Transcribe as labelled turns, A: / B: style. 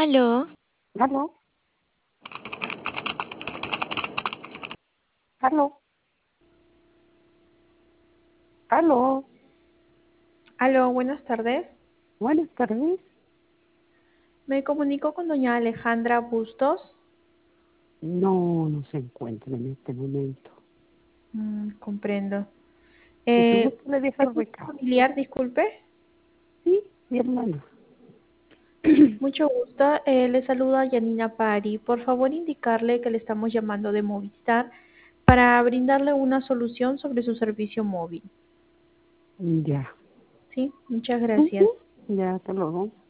A: Aló,
B: Aló, aló, aló.
C: Aló, buenas tardes.
B: Buenas tardes.
C: Me comunico con doña Alejandra Bustos.
B: No se encuentra en este momento.
C: Comprendo.
B: Si tú gustas, le deja
C: ¿Es
B: el
C: un
B: recado.
C: familiar, disculpe?
B: Sí, mi hermana.
C: Mucho gusto. Le saluda Yanina Pari. Por favor, indicarle que le estamos llamando de Movistar para brindarle una solución sobre su servicio móvil.
B: Ya.
C: Sí, muchas
B: Ujú.
C: gracias.
B: Ya, hasta luego.